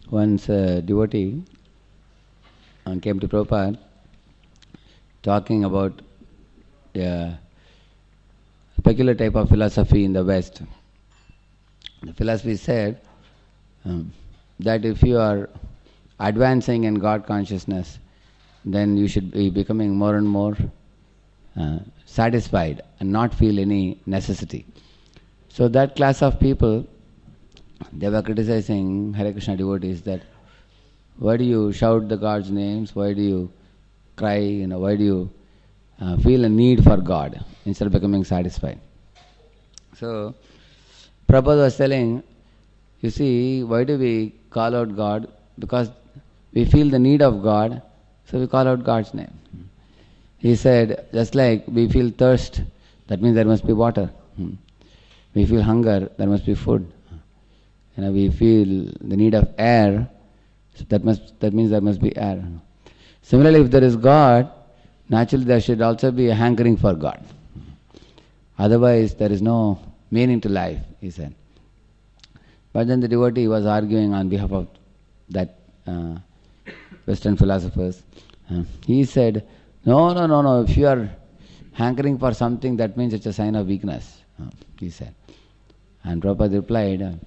Once a devotee came to Prabhupada talking about a peculiar type of philosophy in the West. The philosophy said that if you are advancing in God consciousness, then you should be becoming more and more satisfied and not feel any necessity. So that class of people, they were criticizing Hare Krishna devotees that why do you shout the God's names, why do you cry, why do you feel a need for God instead of becoming satisfied. So Prabhupada was telling, you see, why do we call out God? Because we feel the need of God, so we call out God's name. He said, just like we feel thirst, that means there must be water. We feel hunger, there must be food. We feel the need of air, so that means there must be air. Similarly, if there is God, naturally there should also be a hankering for God. Otherwise, there is no meaning to life, he said. But then the devotee was arguing on behalf of that Western philosophers. He said, no, if you are hankering for something, that means it's a sign of weakness, he said. And Prabhupada replied,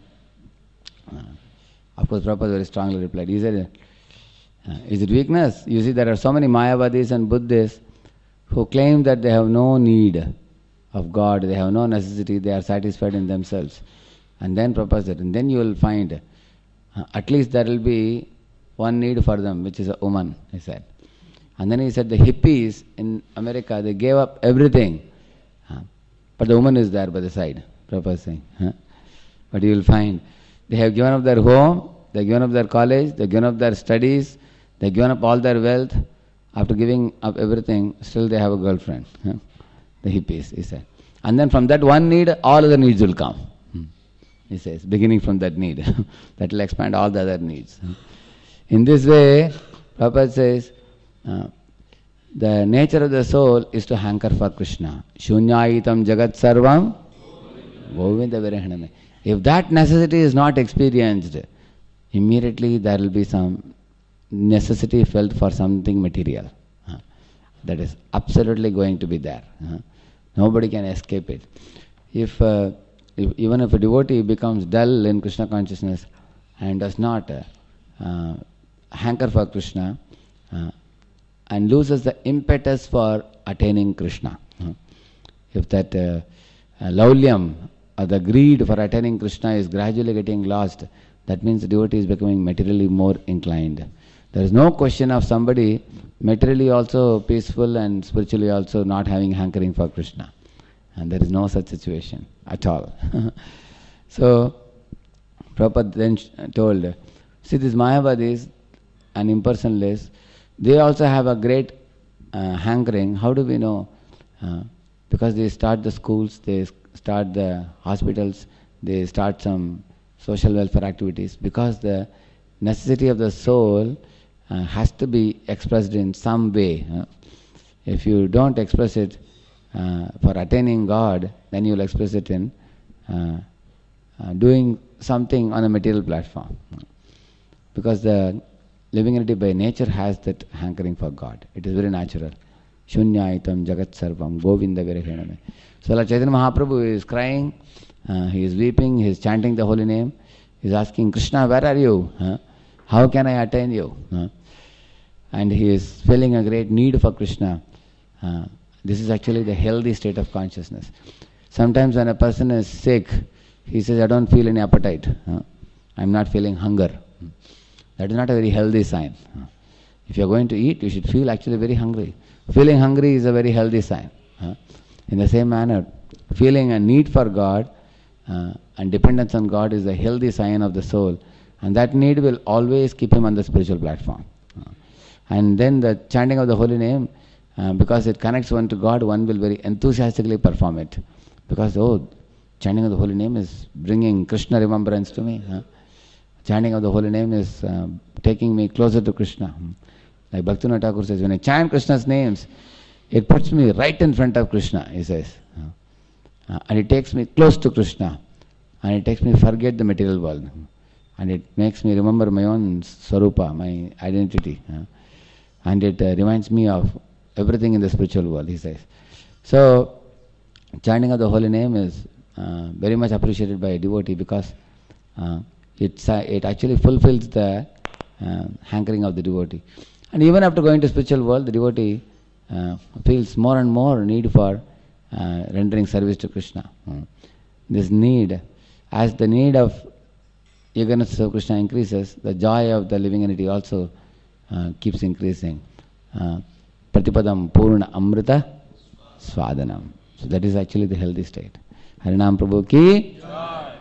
of course Prabhupada very strongly replied, he said, is it weakness? You see, there are so many Mayavadis and Buddhists who claim that they have no need of God, they have no necessity, they are satisfied in themselves. And then Prabhupada said, and then you will find, at least there will be one need for them, which is a woman, he said. And then he said, the hippies in America, they gave up everything, but the woman is there by the side, Prabhupada is saying. But you will find, they have given up their home, they have given up their college, they have given up their studies, they have given up all their wealth. After giving up everything, still they have a girlfriend. The hippies, he said. And then from that one need, all other needs will come. He says, beginning from that need. That will expand all the other needs. In this way, Prabhupada says, the nature of the soul is to hanker for Krishna. Shunyayitam jagat sarvam govinda virahaname. If that necessity is not experienced, immediately there will be some necessity felt for something material. That is absolutely going to be there. Nobody can escape it. If even if a devotee becomes dull in Krishna consciousness and does not hanker for Krishna and loses the impetus for attaining Krishna, if that laulyam or the greed for attaining Krishna is gradually getting lost, that means the devotee is becoming materially more inclined. There is no question of somebody materially also peaceful and spiritually also not having hankering for Krishna. And there is no such situation at all. So, Prabhupada then told, see, these Mayavadis and impersonalists, they also have a great hankering. How do we know? Because they start the schools, they start the hospitals, they start some social welfare activities, because the necessity of the soul has to be expressed in some way. If you don't express it for attaining God, then you will express it in doing something on a material platform. Because the living entity by nature has that hankering for God. It is very natural. Shunyaitam jagat sarvam govinda virahaname. So like Chaitanya Mahaprabhu is crying, he is weeping, he is chanting the holy name, he is asking, Krishna, where are you? How can I attain you? And he is feeling a great need for Krishna. This is actually the healthy state of consciousness. Sometimes when a person is sick, he says, I don't feel any appetite. I am not feeling hunger. That is not a very healthy sign. If you are going to eat, you should feel actually very hungry. Feeling hungry is a very healthy sign. In the same manner, feeling a need for God and dependence on God is a healthy sign of the soul. And that need will always keep him on the spiritual platform. And then the chanting of the holy name, because it connects one to God, one will very enthusiastically perform it. Because, chanting of the holy name is bringing Krishna remembrance to me. Chanting of the holy name is taking me closer to Krishna. Like Bhaktivinoda Thakur says, when I chant Krishna's names, it puts me right in front of Krishna, he says. And it takes me close to Krishna. And it takes me forget the material world. And it makes me remember my own Swarupa, my identity. And it reminds me of everything in the spiritual world, he says. So, chanting of the holy name is very much appreciated by a devotee because it actually fulfills the hankering of the devotee. And even after going to spiritual world, the devotee feels more and more need for rendering service to Krishna. This need, as the need of eagerness to serve Krishna increases, the joy of the living entity also keeps increasing. Pratipadam Purna Amrita Swadanam. So that is actually the healthy state. Harinam Prabhu ki